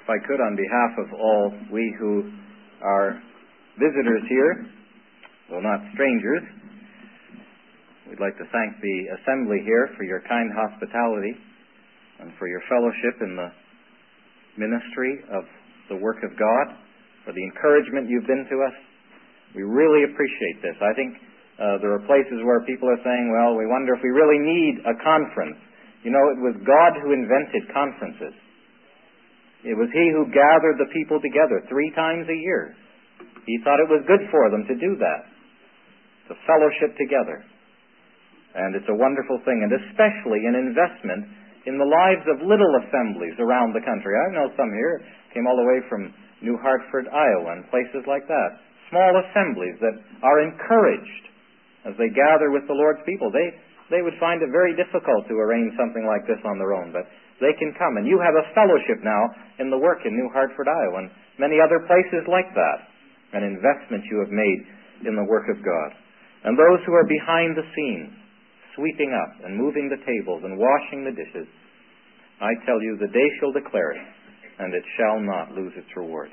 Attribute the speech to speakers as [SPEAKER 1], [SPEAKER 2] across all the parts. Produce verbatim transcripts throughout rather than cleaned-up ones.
[SPEAKER 1] If I could, on behalf of all we who are visitors here, though not strangers, we'd like to thank the assembly here for your kind hospitality and for your fellowship in the ministry of the work of God, for the encouragement you've been to us. We really appreciate this. I think uh, there are places where people are saying, well, we wonder if we really need a conference. You know, it was God who invented conferences. It was He who gathered the people together three times a year. He thought it was good for them to do that, to fellowship together. And it's a wonderful thing, and especially an investment in the lives of little assemblies around the country. I know some here came all the way from New Hartford, Iowa, and places like that. Small assemblies that are encouraged as they gather with the Lord's people. They, they would find it very difficult to arrange something like this on their own, but they can come. And you have a fellowship now in the work in New Hartford, Iowa, and many other places like that. An investment you have made in the work of God. And those who are behind the scenes, sweeping up and moving the tables and washing the dishes, I tell you, the day shall declare it, and it shall not lose its reward.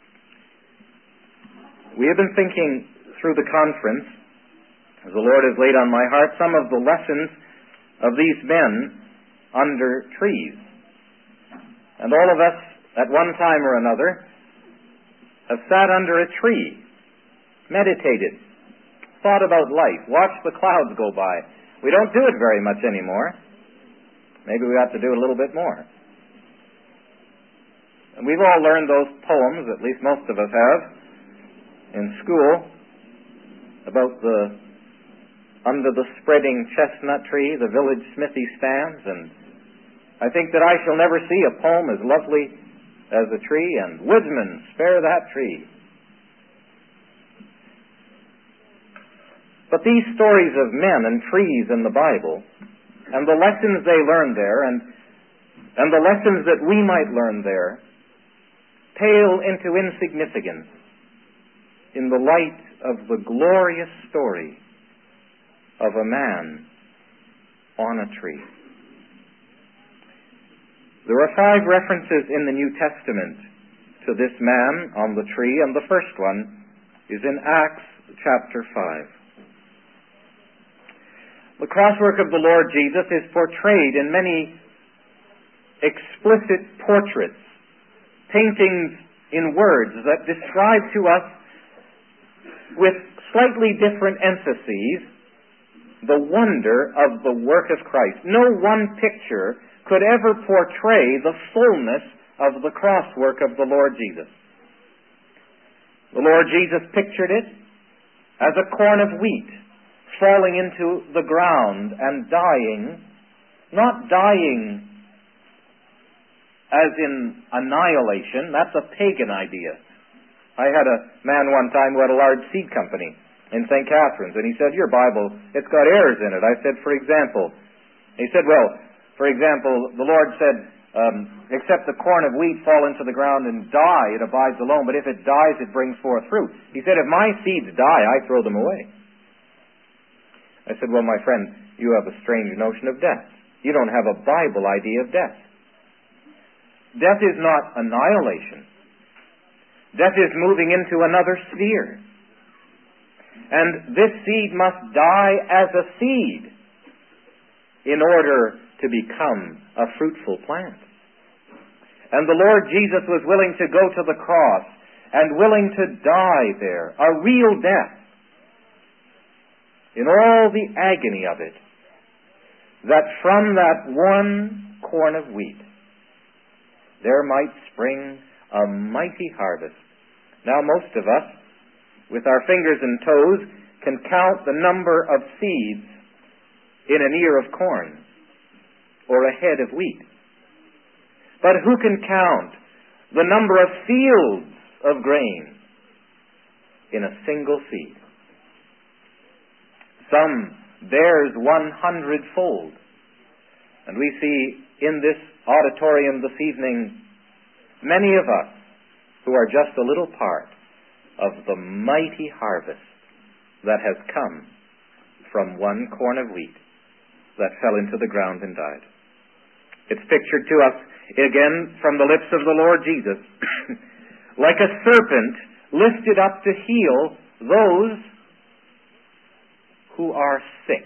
[SPEAKER 1] We have been thinking through the conference, as the Lord has laid on my heart, some of the lessons of these men under trees. And all of us, at one time or another, have sat under a tree, meditated, thought about life, watched the clouds go by. We don't do it very much anymore. Maybe we ought to do it a little bit more. And we've all learned those poems, at least most of us have, in school, about the under the spreading chestnut tree, the village smithy stands, and I think that I shall never see a poem as lovely as a tree, and woodsman, spare that tree. But these stories of men and trees in the Bible, and the lessons they learned there, and, and the lessons that we might learn there, pale into insignificance in the light of the glorious story of a man on a tree. There are five references in the New Testament to this man on the tree, and the first one is in Acts chapter five. The crosswork of the Lord Jesus is portrayed in many explicit portraits, paintings in words that describe to us with slightly different emphases the wonder of the work of Christ. No one picture could ever portray the fullness of the crosswork of the Lord Jesus. The Lord Jesus pictured it as a corn of wheat falling into the ground and dying, not dying as in annihilation. That's a pagan idea. I had a man one time who had a large seed company in Saint Catharines, and he said, your Bible, it's got errors in it. I said, for example. He said, well, for example, the Lord said, um, except the corn of wheat fall into the ground and die, it abides alone, but if it dies, it brings forth fruit. He said, if my seeds die, I throw them away. I said, well, my friend, you have a strange notion of death. You don't have a Bible idea of death. Death is not annihilation. Death is moving into another sphere. And this seed must die as a seed in order to become a fruitful plant. And the Lord Jesus was willing to go to the cross and willing to die there, a real death, in all the agony of it, that from that one corn of wheat there might spring a mighty harvest. Now most of us, with our fingers and toes, can count the number of seeds in an ear of corn or a head of wheat. But who can count the number of fields of grain in a single seed? Some bears one hundredfold. And we see in this auditorium this evening many of us who are just a little part of the mighty harvest that has come from one corn of wheat that fell into the ground and died. It's pictured to us Again, from the lips of the Lord Jesus, like a serpent lifted up to heal those who are sick.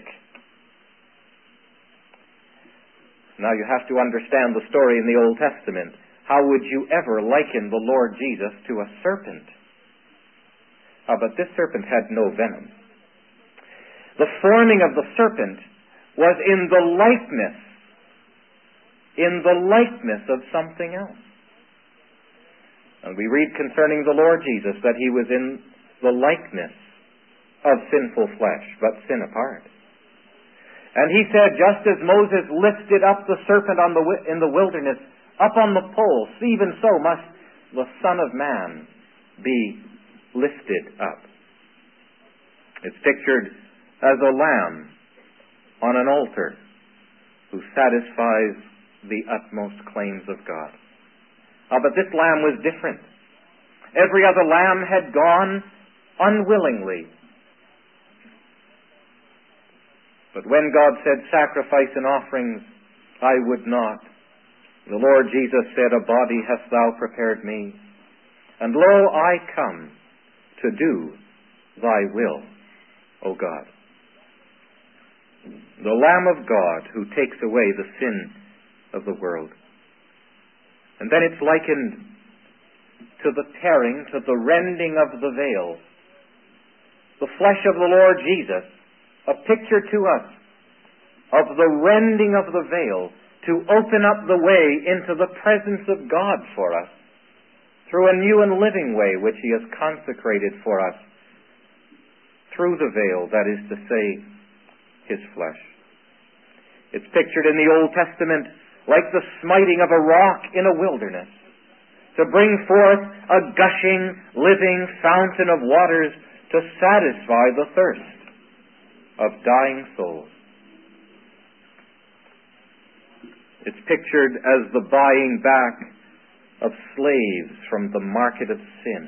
[SPEAKER 1] Now you have to understand the story in the Old Testament. How would you ever liken the Lord Jesus to a serpent? Ah, but this serpent had no venom. The forming of the serpent was in the likeness, in the likeness of something else. And we read concerning the Lord Jesus that he was in the likeness of sinful flesh, but sin apart. And he said, just as Moses lifted up the serpent on the, in the wilderness, up on the pole, even so must the Son of Man be lifted up. It's pictured as a lamb on an altar who satisfies the utmost claims of God. Ah, but this lamb was different. Every other lamb had gone unwillingly. But when God said, sacrifice and offerings, I would not. The Lord Jesus said, a body hast thou prepared me. And lo, I come to do thy will, O God. The Lamb of God who takes away the sin of the world. And then it's likened to the tearing, to the rending of the veil. The flesh of the Lord Jesus, a picture to us of the rending of the veil to open up the way into the presence of God for us through a new and living way which he has consecrated for us through the veil, that is to say, his flesh. It's pictured in the Old Testament like the smiting of a rock in a wilderness to bring forth a gushing, living fountain of waters to satisfy the thirst of dying souls. It's pictured as the buying back of slaves from the market of sin,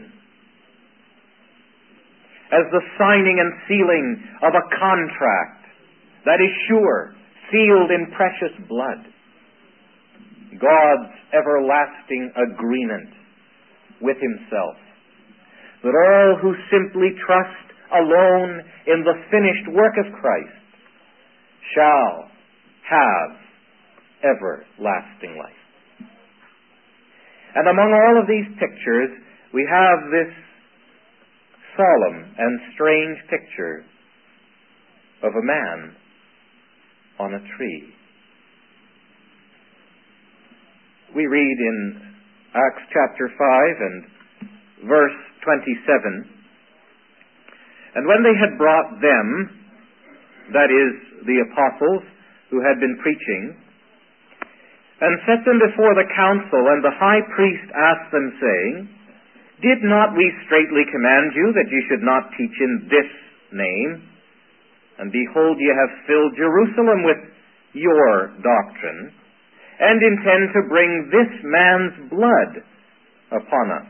[SPEAKER 1] as the signing and sealing of a contract that is sure, sealed in precious blood, God's everlasting agreement with himself, that all who simply trust alone in the finished work of Christ shall have everlasting life. And among all of these pictures, we have this solemn and strange picture of a man on a tree. We read in Acts chapter five and verse twenty-seven, and when they had brought them, that is, the apostles who had been preaching, and set them before the council, and the high priest asked them, saying, did not we straitly command you that you should not teach in this name? And behold, ye have filled Jerusalem with your doctrine, and intend to bring this man's blood upon us.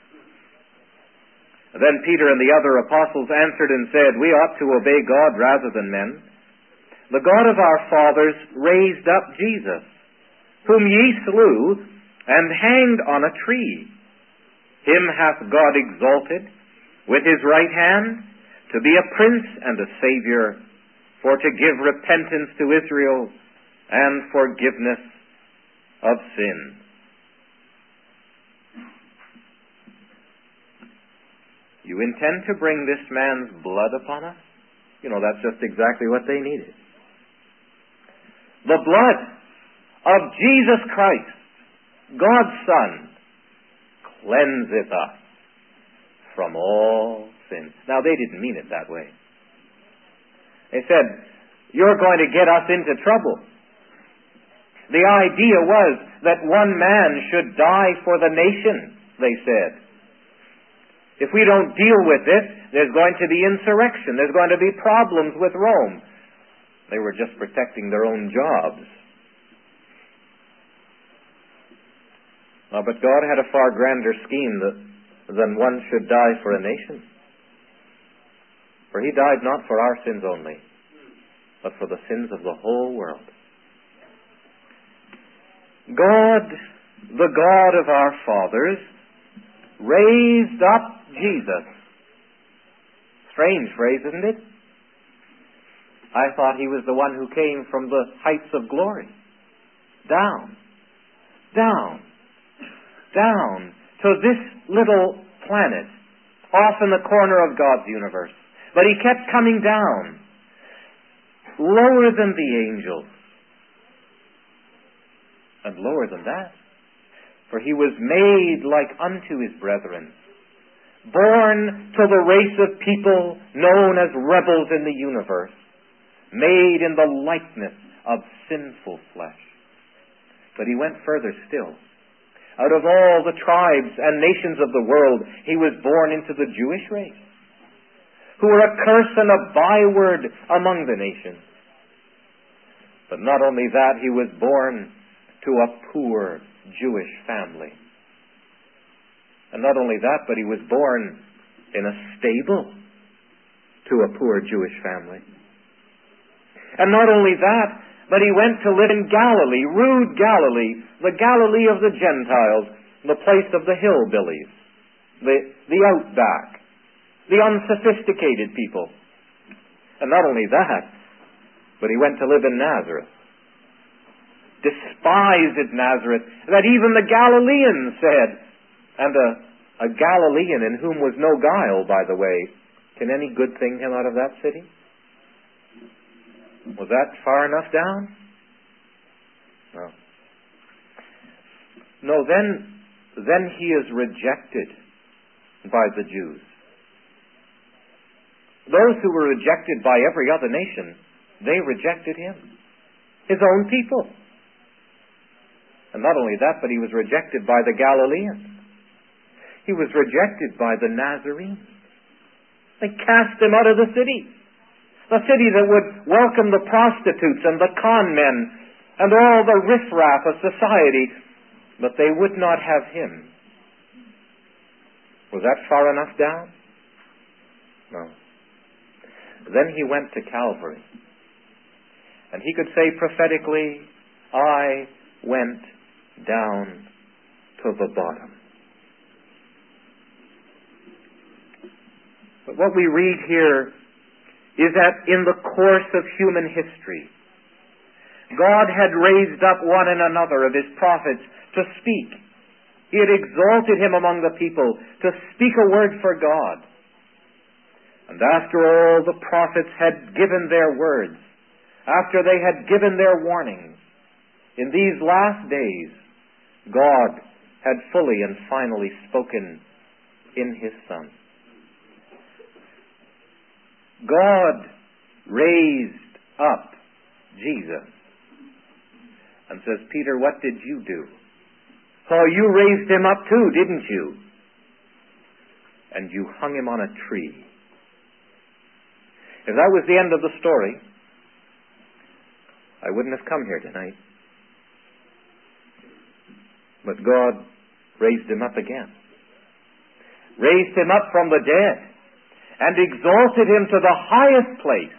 [SPEAKER 1] Then Peter and the other apostles answered and said, we ought to obey God rather than men. The God of our fathers raised up Jesus, whom ye slew and hanged on a tree. Him hath God exalted with his right hand to be a prince and a savior, for to give repentance to Israel and forgiveness of sins. You intend to bring this man's blood upon us? You know, that's just exactly what they needed. The blood of Jesus Christ, God's Son, cleanseth us from all sin. Now, they didn't mean it that way. They said, you're going to get us into trouble. The idea was that one man should die for the nation, they said. If we don't deal with it, there's going to be insurrection. There's going to be problems with Rome. They were just protecting their own jobs. Uh, but God had a far grander scheme that, than one should die for a nation. For he died not for our sins only, but for the sins of the whole world. God the God of our fathers raised up Jesus. Strange phrase, isn't it? I thought he was the one who came from the heights of glory. Down, down, down to this little planet off in the corner of God's universe. But he kept coming down, lower than the angels, and lower than that. For he was made like unto his brethren, born to the race of people known as rebels in the universe, made in the likeness of sinful flesh. But he went further still. Out of all the tribes and nations of the world, he was born into the Jewish race, who were a curse and a byword among the nations. But not only that, he was born to a poor Jewish family. And not only that, but he was born in a stable to a poor Jewish family. And not only that, but he went to live in Galilee, rude Galilee, the Galilee of the Gentiles, the place of the hillbillies, the, the outback, the unsophisticated people. And not only that, but he went to live in Nazareth. Despised at Nazareth, that even the Galileans said, and a, a Galilean in whom was no guile, by the way, can any good thing come out of that city? Was that far enough down? No. No, then, then he is rejected by the Jews. Those who were rejected by every other nation, they rejected him. His own people. And not only that, but he was rejected by the Galileans. He was rejected by the Nazarenes. They cast him out of the city. The city that would welcome the prostitutes and the con men and all the riffraff of society. But they would not have him. Was that far enough down? No. Then he went to Calvary. And he could say prophetically, I went down to the bottom. But what we read here is that in the course of human history, God had raised up one and another of his prophets to speak. He had exalted him among the people to speak a word for God. And after all the prophets had given their words, after they had given their warnings, in these last days, God had fully and finally spoken in his Son. God raised up Jesus. And says, Peter, what did you do? Oh, you raised him up too, didn't you? And you hung him on a tree. If that was the end of the story, I wouldn't have come here tonight. But God raised him up again. Raised him up from the dead and exalted him to the highest place.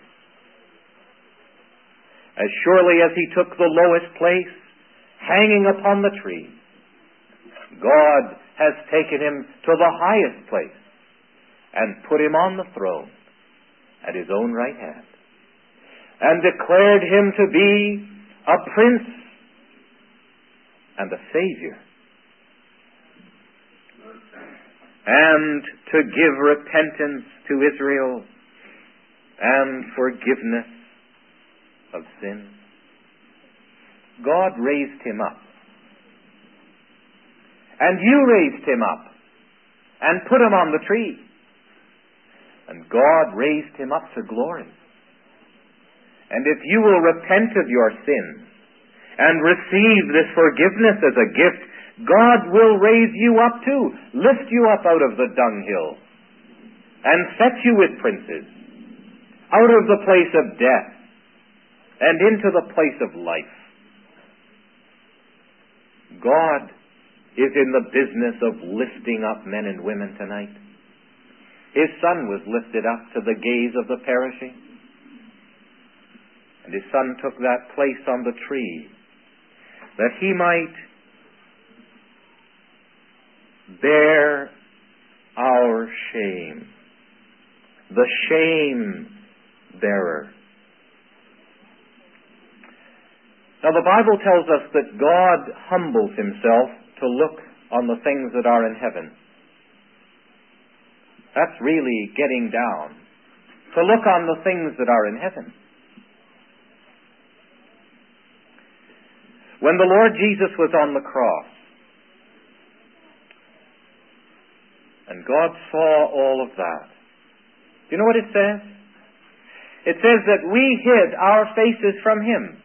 [SPEAKER 1] As surely as he took the lowest place, hanging upon the tree, God has taken him to the highest place and put him on the throne at his own right hand and declared him to be a prince and a Savior, and to give repentance to Israel and forgiveness of sin. God raised him up. And you raised him up and put him on the tree. And God raised him up to glory. And if you will repent of your sins and receive this forgiveness as a gift, God will raise you up too, lift you up out of the dunghill, and set you with princes, out of the place of death, and into the place of life. God is in the business of lifting up men and women tonight. His Son was lifted up to the gaze of the perishing, and His Son took that place on the tree, that He might bear our shame. The shame bearer. Now the Bible tells us that God humbles himself to look on the things that are in heaven. That's really getting down. To look on the things that are in heaven. When the Lord Jesus was on the cross, and God saw all of that, do you know what it says? It says that we hid our faces from him.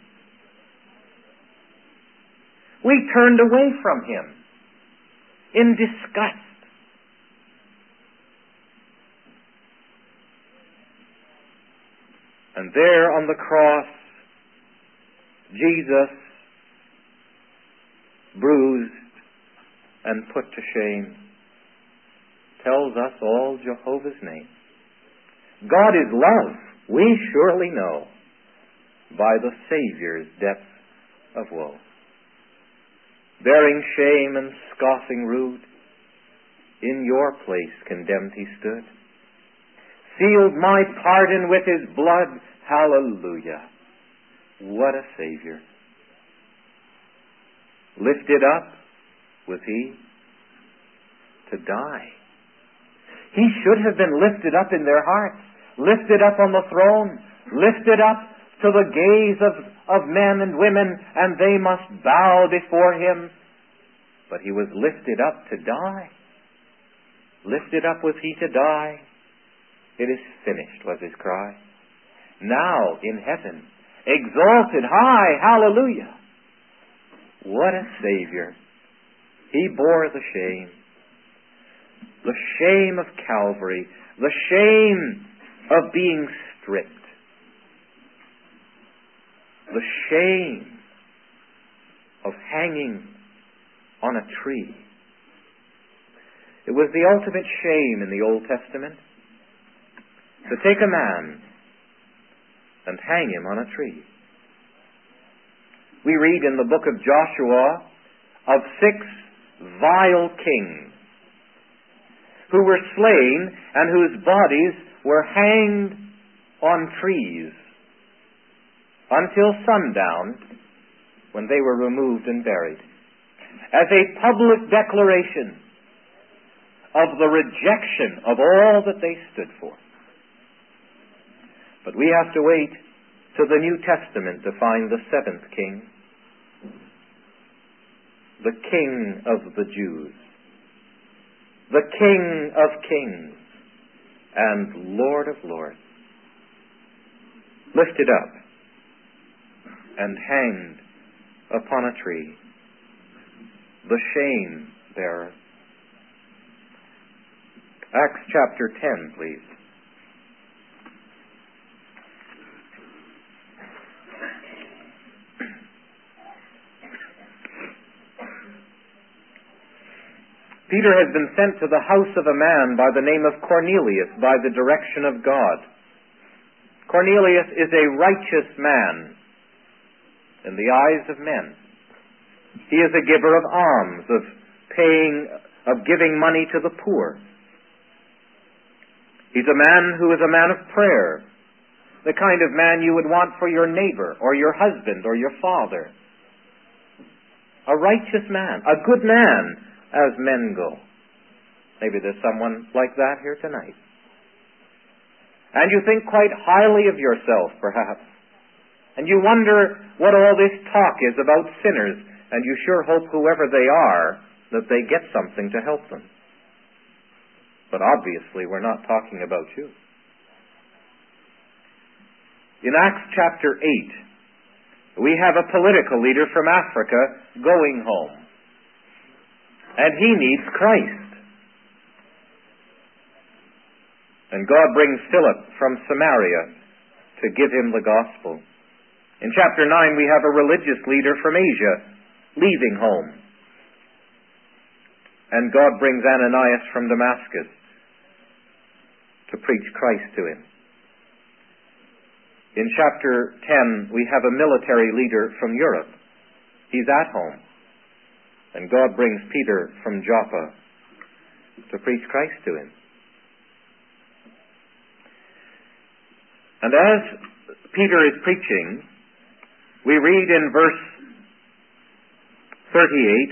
[SPEAKER 1] We turned away from him in disgust. And there on the cross, Jesus, bruised and put to shame, tells us all Jehovah's name. God is love, we surely know, by the Savior's depth of woe. Bearing shame and scoffing rude, in your place condemned he stood. Sealed my pardon with his blood, hallelujah. What a Savior. Lifted up was he to die. He should have been lifted up in their hearts, lifted up on the throne, lifted up to the gaze of, of men and women, and they must bow before him. But he was lifted up to die. Lifted up was he to die. It is finished, was his cry. Now in heaven, exalted high, hallelujah. What a Savior. He bore the shame. The shame of Calvary. The shame of being stripped. The shame of hanging on a tree. It was the ultimate shame in the Old Testament to take a man and hang him on a tree. We read in the book of Joshua of six vile kings who were slain and whose bodies were hanged on trees until sundown, when they were removed and buried, as a public declaration of the rejection of all that they stood for. But we have to wait to the New Testament to find the seventh king, the King of the Jews, the King of kings, and Lord of lords, lifted up and hanged upon a tree, the shame bearer. Acts chapter ten, please. Peter has been sent to the house of a man by the name of Cornelius by the direction of God. Cornelius is a righteous man in the eyes of men. He is a giver of alms, of paying, of giving money to the poor. He's a man who is a man of prayer, the kind of man you would want for your neighbor or your husband or your father. A righteous man, a good man, as men go. Maybe there's someone like that here tonight. And you think quite highly of yourself, perhaps. And you wonder what all this talk is about sinners, and you sure hope whoever they are, that they get something to help them. But obviously we're not talking about you. In Acts chapter eight, we have a political leader from Africa going home. And he needs Christ. And God brings Philip from Samaria to give him the gospel. In chapter nine, we have a religious leader from Asia leaving home. And God brings Ananias from Damascus to preach Christ to him. In chapter ten, we have a military leader from Europe. He's at home. And God brings Peter from Joppa to preach Christ to him. And as Peter is preaching, we read in verse thirty-eight,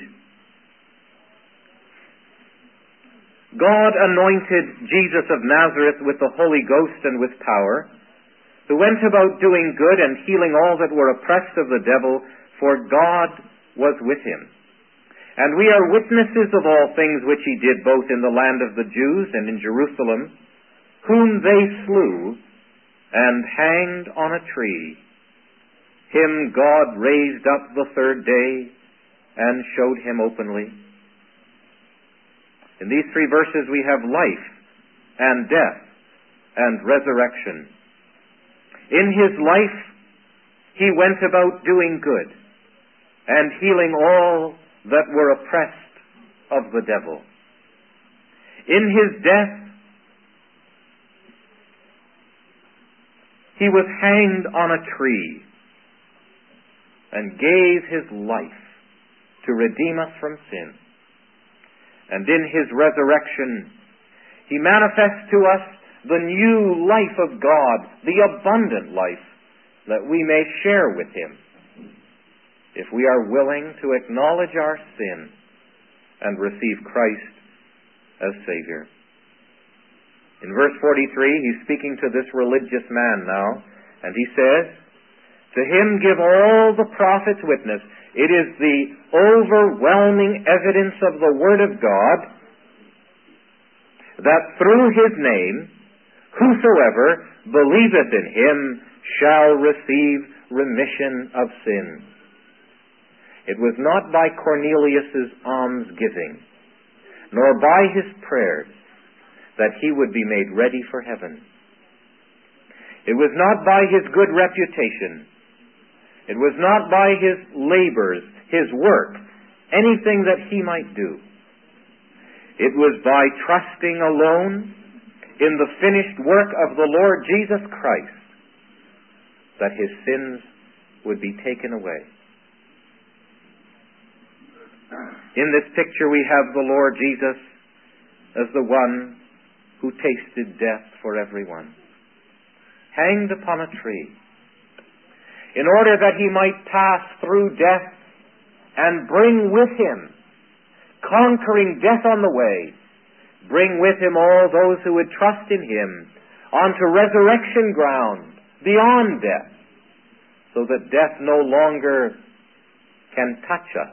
[SPEAKER 1] God anointed Jesus of Nazareth with the Holy Ghost and with power, who went about doing good and healing all that were oppressed of the devil, for God was with him. And we are witnesses of all things which he did both in the land of the Jews and in Jerusalem, whom they slew and hanged on a tree. Him God raised up the third day and showed him openly. In these three verses we have life and death and resurrection. In his life he went about doing good and healing all that were oppressed of the devil. In his death he was hanged on a tree and gave his life to redeem us from sin. And in his resurrection, he manifests to us the new life of God, the abundant life that we may share with him if we are willing to acknowledge our sin and receive Christ as Savior. In verse forty-three, he's speaking to this religious man now, and he says, "To him give all the prophets witness." It is the overwhelming evidence of the Word of God that through his name, whosoever believeth in him shall receive remission of sins. It was not by Cornelius' almsgiving, nor by his prayers, that he would be made ready for heaven. It was not by his good reputation. It was not by his labors, his work, anything that he might do. It was by trusting alone in the finished work of the Lord Jesus Christ that his sins would be taken away. In this picture we have the Lord Jesus as the one who tasted death for everyone, hanged upon a tree, in order that he might pass through death and bring with him, conquering death on the way, bring with him all those who would trust in him onto resurrection ground beyond death, so that death no longer can touch us.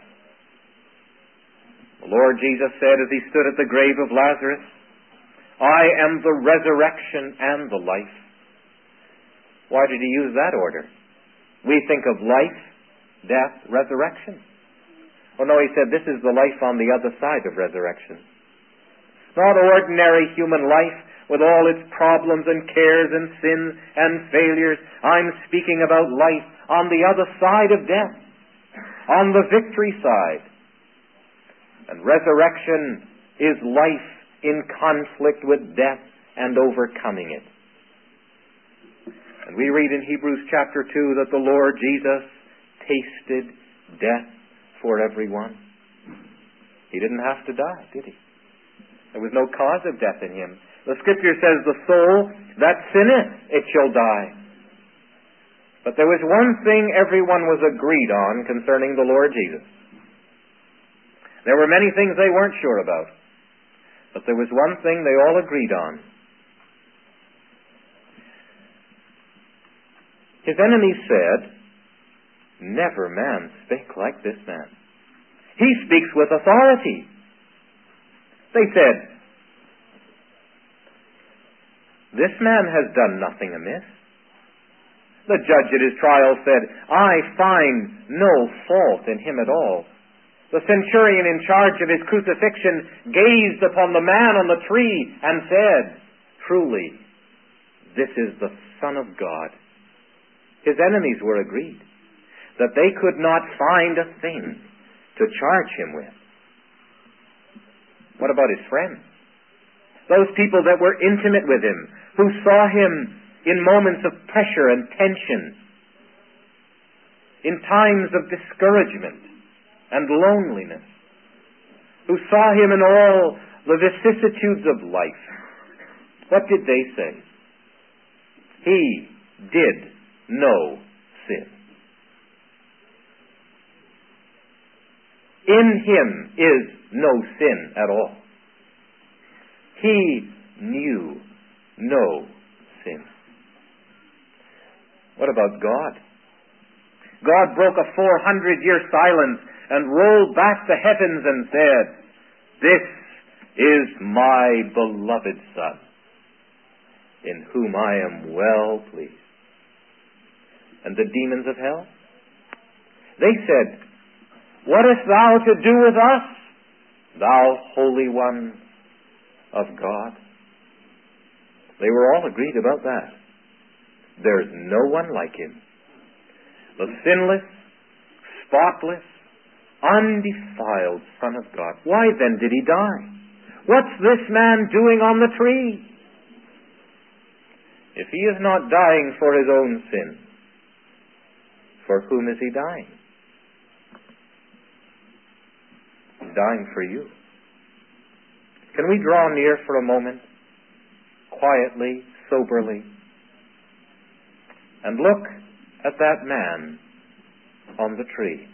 [SPEAKER 1] The Lord Jesus said as he stood at the grave of Lazarus, "I am the resurrection and the life." Why did he use that order? We think of life, death, resurrection. Oh no, he said this is the life on the other side of resurrection. Not ordinary human life with all its problems and cares and sins and failures. I'm speaking about life on the other side of death, on the victory side. And resurrection is life in conflict with death and overcoming it. And we read in Hebrews chapter two that the Lord Jesus tasted death for everyone. He didn't have to die, did he? There was no cause of death in him. The Scripture says, "The soul that sinneth, it shall die." But there was one thing everyone was agreed on concerning the Lord Jesus. There were many things they weren't sure about, but there was one thing they all agreed on. His enemies said, "Never man spake like this man. He speaks with authority." They said, "This man has done nothing amiss." The judge at his trial said, "I find no fault in him at all." The centurion in charge of his crucifixion gazed upon the man on the tree and said, "Truly, this is the Son of God." His enemies were agreed that they could not find a thing to charge him with. What about his friends? Those people that were intimate with him, who saw him in moments of pressure and tension, in times of discouragement and loneliness, who saw him in all the vicissitudes of life, what did they say? He did no sin. In him is no sin at all. He knew no sin. What about God? God broke a four hundred year silence and rolled back the heavens and said, "This is my beloved Son, in whom I am well pleased." And the demons of hell? They said, "What hast thou to do with us, thou Holy One of God?" They were all agreed about that. There's no one like him. The sinless, spotless, undefiled Son of God. Why then did he die? What's this man doing on the tree? If he is not dying for his own sin, for whom is he dying? He's dying for you. Can we draw near for a moment, quietly, soberly, and look at that man on the tree?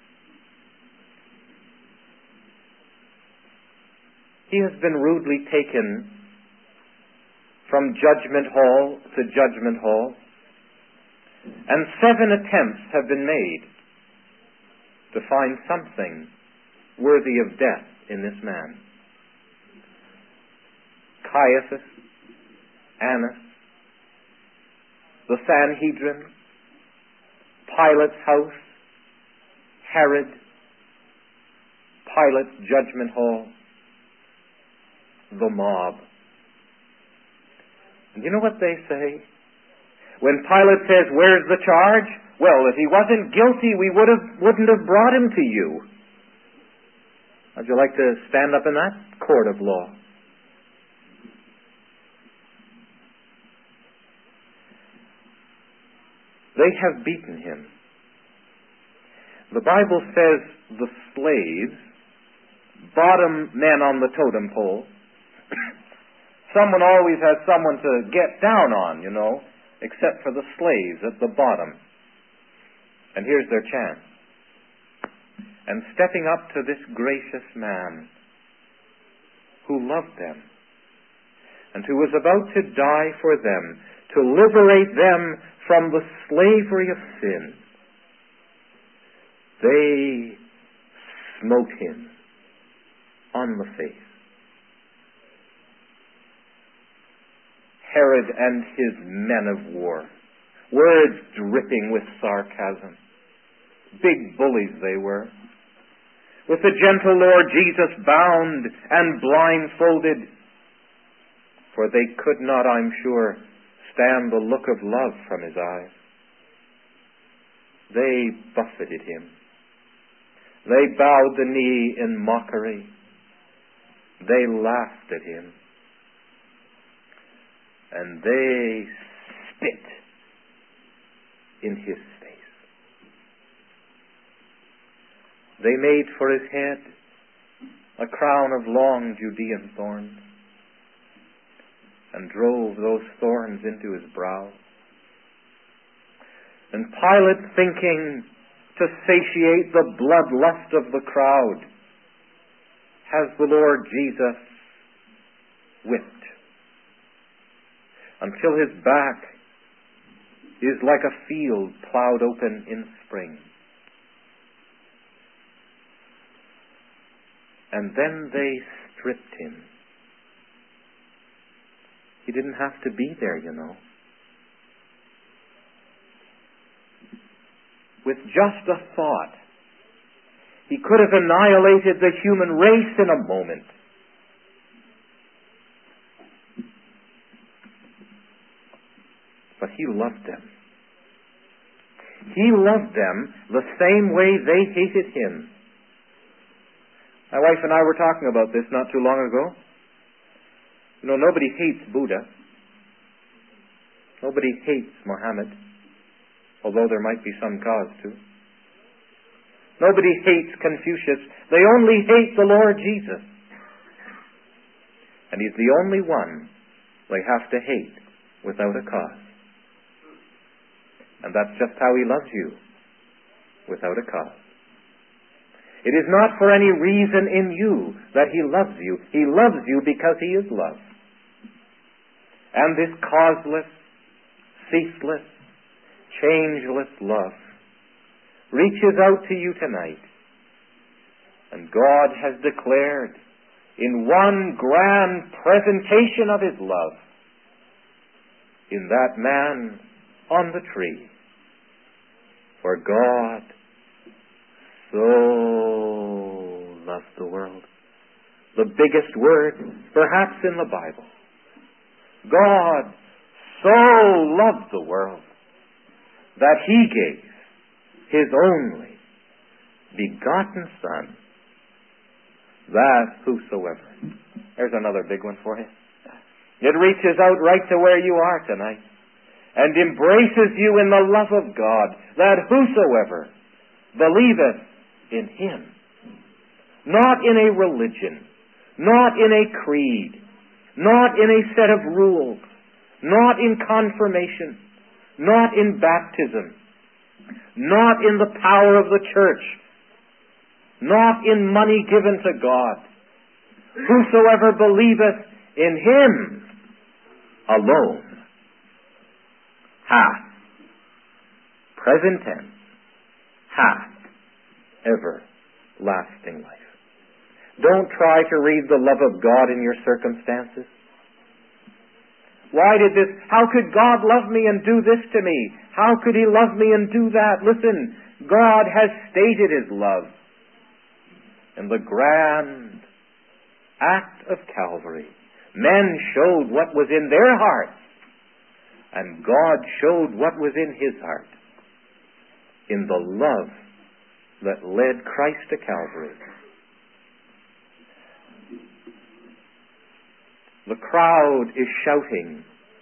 [SPEAKER 1] He has been rudely taken from judgment hall to judgment hall, and seven attempts have been made to find something worthy of death in this man. Caiaphas, Annas, the Sanhedrin, Pilate's house, Herod, Pilate's judgment hall, the mob. And you know what they say? When Pilate says, "Where's the charge?" Well, if he wasn't guilty, we would have, wouldn't have brought him to you. How'd you like to stand up in that court of law? They have beaten him. The Bible says the slaves, bottom men on the totem pole, someone always has someone to get down on, you know, except for the slaves at the bottom. And here's their chance. And stepping up to this gracious man who loved them and who was about to die for them, to liberate them from the slavery of sin, they smote him on the face. Herod and his men of war, words dripping with sarcasm. Big bullies they were. With the gentle Lord Jesus bound and blindfolded, for they could not, I'm sure, stand the look of love from his eyes. They buffeted him. They bowed the knee in mockery. They laughed at him. And they spit in his face. They made for his head a crown of long Judean thorns and drove those thorns into his brow. And Pilate, thinking to satiate the bloodlust of the crowd, has the Lord Jesus whipped until his back is like a field plowed open in spring. And then they stripped him. He didn't have to be there, you know. With just a thought, he could have annihilated the human race in a moment. But he loved them. He loved them the same way they hated him. My wife and I were talking about this not too long ago. You know, nobody hates Buddha. Nobody hates Muhammad, although there might be some cause to. Nobody hates Confucius. They only hate the Lord Jesus. And he's the only one they have to hate without a cause. And that's just how he loves you, without a cause. It is not for any reason in you that he loves you. He loves you because he is love. And this causeless, ceaseless, changeless love reaches out to you tonight. And God has declared in one grand presentation of his love in that man on the tree. For God so loved the world. The biggest word, perhaps, in the Bible. God so loved the world that he gave his only begotten Son, that whosoever. There's another big one for you. It reaches out right to where you are tonight and embraces you in the love of God, that whosoever believeth in him, not in a religion, not in a creed, not in a set of rules, not in confirmation, not in baptism, not in the power of the church, not in money given to God. Whosoever believeth in him alone hath, present tense, hath everlasting life. Don't try to read the love of God in your circumstances. Why did this? How could God love me and do this to me? How could he love me and do that? Listen, God has stated his love in the grand act of Calvary. Men showed what was in their hearts, and God showed what was in his heart in the love that led Christ to Calvary. The crowd is shouting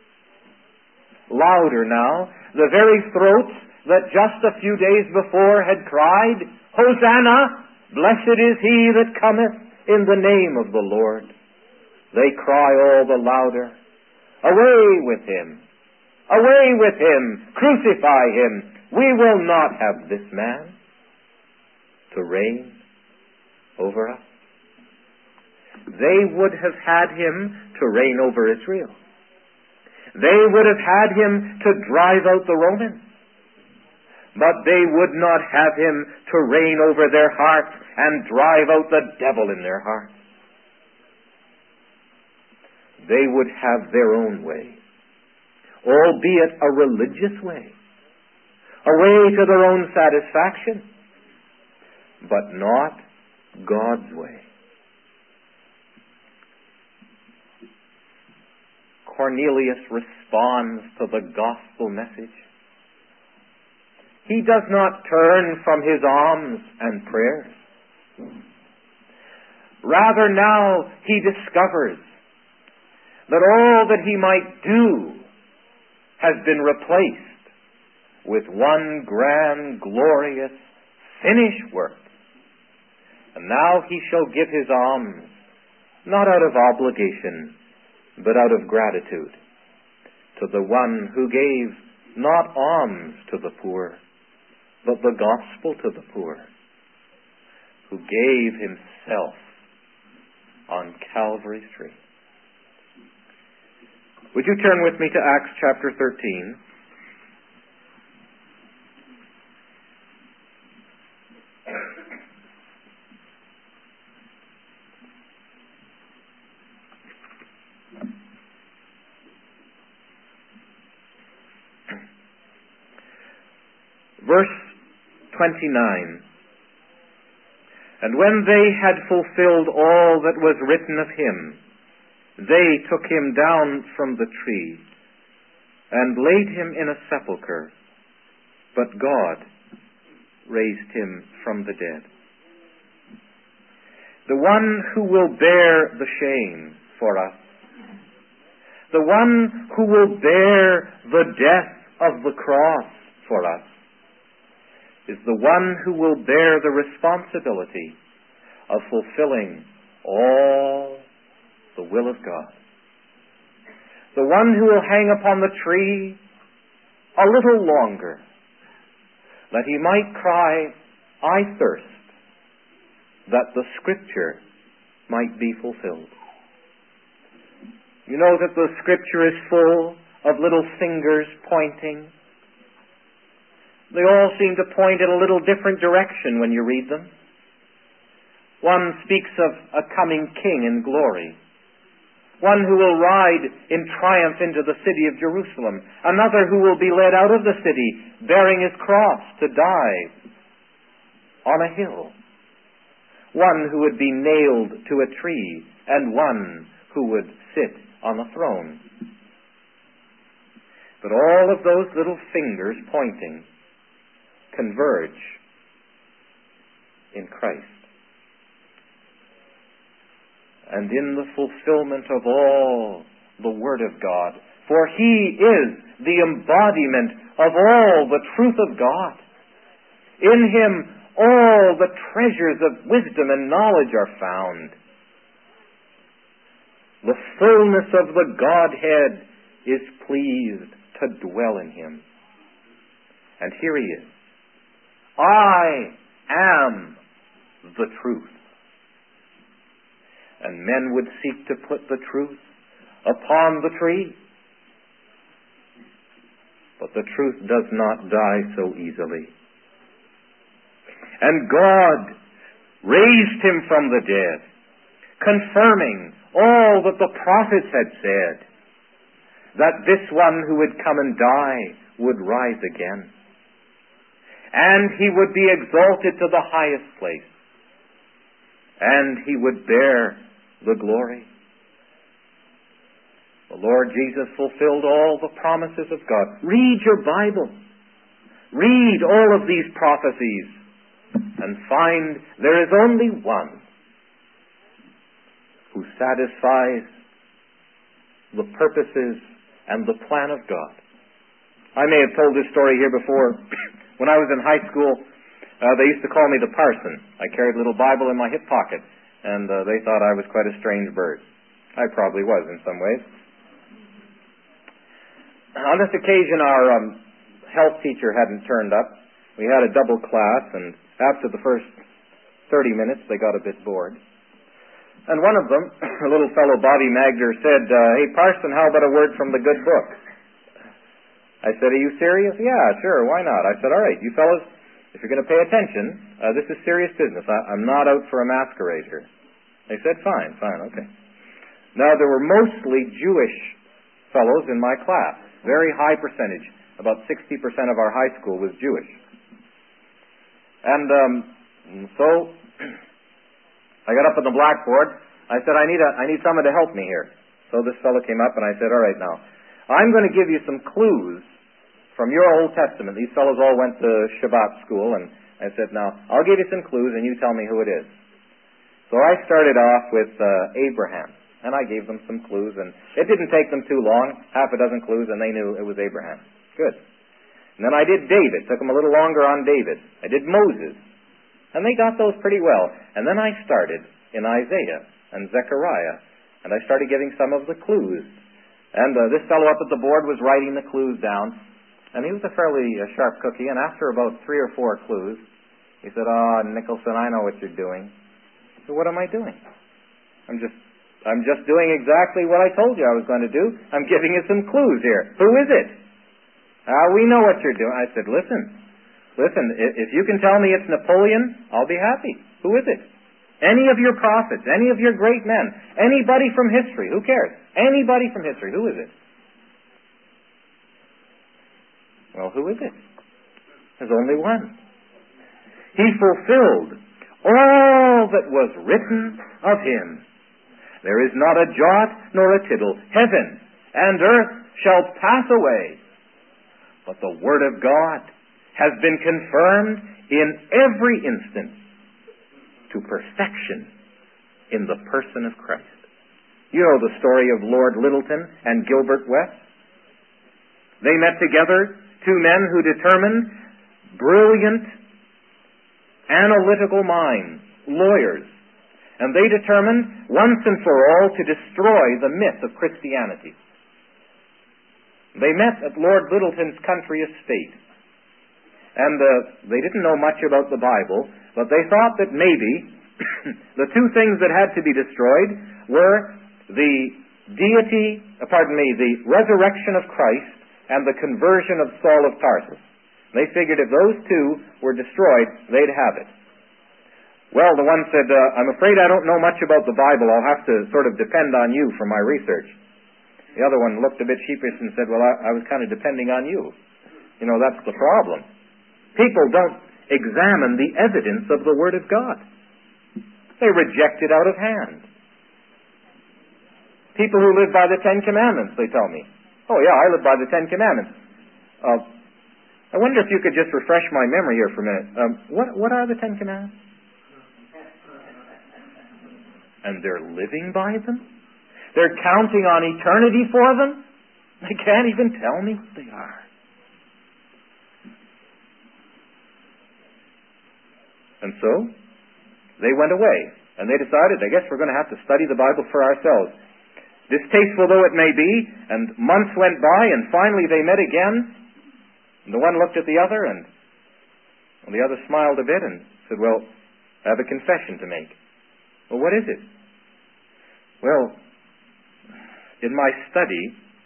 [SPEAKER 1] louder now. The very throats that just a few days before had cried, Hosanna! Blessed is he that cometh in the name of the Lord. They cry all the louder, away with him! Away with him! Crucify him! We will not have this man to reign over us. They would have had him to reign over Israel. They would have had him to drive out the Romans. But they would not have him to reign over their hearts and drive out the devil in their hearts. They would have their own way, albeit a religious way, a way to their own satisfaction, but not God's way. Cornelius responds to the gospel message. He does not turn from his alms and prayers. Rather, now he discovers that all that he might do has been replaced with one grand, glorious, finished work. And now he shall give his alms, not out of obligation, but out of gratitude to the one who gave not alms to the poor, but the gospel to the poor, who gave himself on Calvary's tree. Would you turn with me to Acts chapter thirteen? Verse twenty-nine. And when they had fulfilled all that was written of him, they took him down from the tree and laid him in a sepulchre, but God raised him from the dead. The one who will bear the shame for us, the one who will bear the death of the cross for us, is the one who will bear the responsibility of fulfilling all the will of God. The one who will hang upon the tree a little longer, that he might cry, I thirst, that the Scripture might be fulfilled. You know that the Scripture is full of little fingers pointing. They all seem to point in a little different direction when you read them. One speaks of a coming king in glory, one who will ride in triumph into the city of Jerusalem, another who will be led out of the city bearing his cross to die on a hill, one who would be nailed to a tree, and one who would sit on a throne. But all of those little fingers pointing converge in Christ. And in the fulfillment of all the Word of God. For He is the embodiment of all the truth of God. In Him all the treasures of wisdom and knowledge are found. The fullness of the Godhead is pleased to dwell in Him. And here He is. I am the truth. And men would seek to put the truth upon the tree. But the truth does not die so easily. And God raised Him from the dead, confirming all that the prophets had said, that this one who would come and die would rise again. And He would be exalted to the highest place. And He would bear the glory. The Lord Jesus fulfilled all the promises of God. Read your Bible. Read all of these prophecies and find there is only one who satisfies the purposes and the plan of God. I may have told this story here before. When I was in high school, uh, they used to call me the parson. I carried a little Bible in my hip pocket. And uh, they thought I was quite a strange bird. I probably was in some ways. On this occasion, our um, health teacher hadn't turned up. We had a double class, and after the first thirty minutes, they got a bit bored. And one of them, a little fellow Bobby Magder, said, uh, hey, Parson, how about a word from the good book? I said, are you serious? Yeah, sure, why not? I said, all right, you fellows, if you're going to pay attention, uh, this is serious business. I, I'm not out for a masquerade here. They said, fine, fine, okay. Now, there were mostly Jewish fellows in my class. Very high percentage. About sixty percent of our high school was Jewish. And um, so, I got up on the blackboard. I said, I need, a, I need someone to help me here. So this fellow came up and I said, all right, now, I'm going to give you some clues from your Old Testament. These fellows all went to Shabbat school, and I said, now, I'll give you some clues, and you tell me who it is. So I started off with uh, Abraham, and I gave them some clues, and it didn't take them too long, half a dozen clues, and they knew it was Abraham. Good. And then I did David. Took them a little longer on David. I did Moses, and they got those pretty well. And then I started in Isaiah and Zechariah, and I started giving some of the clues. And uh, this fellow up at the board was writing the clues down. And he was a fairly uh, sharp cookie, and after about three or four clues, he said, oh, Nicholson, I know what you're doing. So what am I doing? I'm just I'm just doing exactly what I told you I was going to do. I'm giving you some clues here. Who is it? Ah, we know what you're doing. I said, listen, listen, if you can tell me it's Napoleon, I'll be happy. Who is it? Any of your prophets, any of your great men, anybody from history, who cares? Anybody from history, who is it? Well, who is it? There's only one. He fulfilled all that was written of Him. There is not a jot nor a tittle. Heaven and earth shall pass away, but the Word of God has been confirmed in every instance to perfection in the person of Christ. You know the story of Lord Lyttelton and Gilbert West? They met together, two men who determined, brilliant, analytical minds, lawyers, And they determined once and for all to destroy the myth of Christianity. They met at Lord Lyttelton's country estate. And uh, they didn't know much about the Bible, but they thought that maybe the two things that had to be destroyed were the deity, uh, pardon me, the resurrection of Christ and the conversion of Saul of Tarsus. They figured if those two were destroyed, they'd have it. Well, the one said, uh, I'm afraid I don't know much about the Bible. I'll have to sort of depend on you for my research. The other one looked a bit sheepish and said, well, I, I was kind of depending on you. You know, that's the problem. People don't examine the evidence of the Word of God. They reject it out of hand. People who live by the Ten Commandments, they tell me. Oh, yeah, I live by the Ten Commandments. Uh, I wonder if you could just refresh my memory here for a minute. Um, what, what are the Ten Commandments? And they're living by them? They're counting on eternity for them? They can't even tell me what they are. And so, they went away, and they decided, I guess we're going to have to study the Bible for ourselves. Distasteful though it may be, and months went by, and finally they met again, and the one looked at the other, and, and the other smiled a bit and said, well, I have a confession to make. Well, what is it? Well, in my study,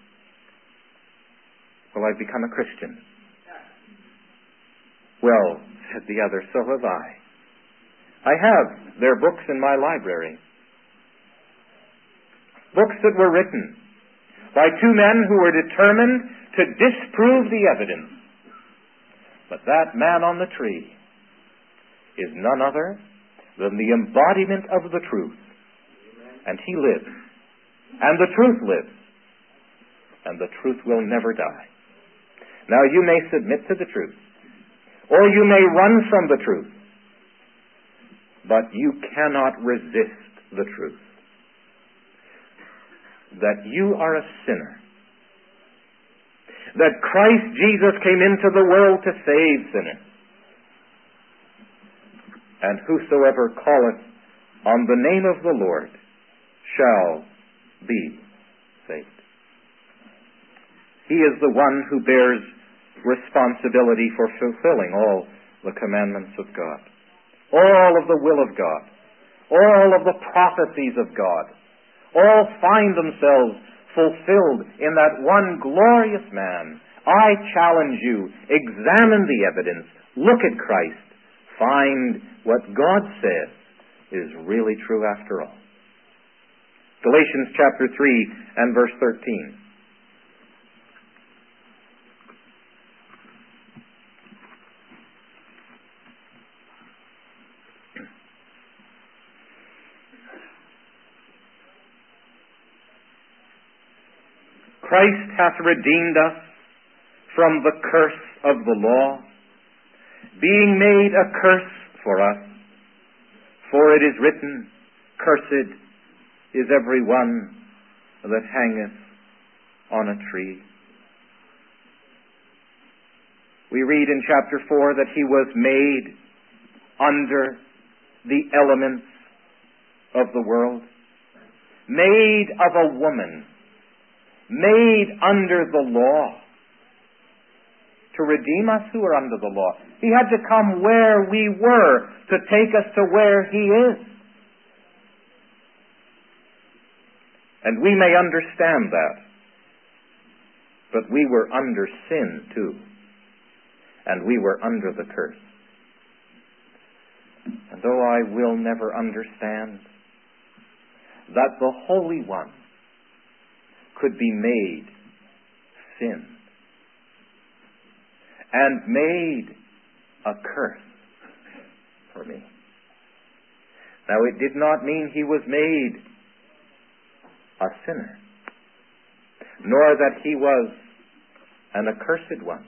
[SPEAKER 1] well, I've become a Christian. Well, said the other, so have I. I have their books in my library. Books that were written by two men who were determined to disprove the evidence. But that man on the tree is none other than the embodiment of the truth. And he lives. And the truth lives. And the truth will never die. Now you may submit to the truth. Or you may run from the truth. But you cannot resist the truth. That you are a sinner. That Christ Jesus came into the world to save sinners. And whosoever calleth on the name of the Lord shall be saved. He is the one who bears responsibility for fulfilling all the commandments of God, all of the will of God, all of the prophecies of God, all find themselves fulfilled in that one glorious man. I challenge you, examine the evidence, look at Christ, find what God says is really true after all. Galatians chapter three and verse thirteen. Christ hath redeemed us from the curse of the law, being made a curse for us. For it is written, cursed is every one that hangeth on a tree. We read in chapter four that he was made under the elements of the world, made of a woman, made under the law, to redeem us who are under the law. He had to come where we were to take us to where he is. And we may understand that. But we were under sin too. And we were under the curse. And though I will never understand that the Holy One could be made sin and made a curse for me. Now, it did not mean he was made a sinner, nor that he was an accursed one.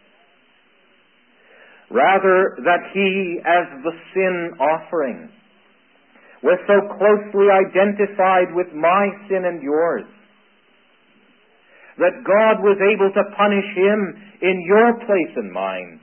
[SPEAKER 1] Rather, that he, as the sin offering, was so closely identified with my sin and yours, that God was able to punish him in your place and mine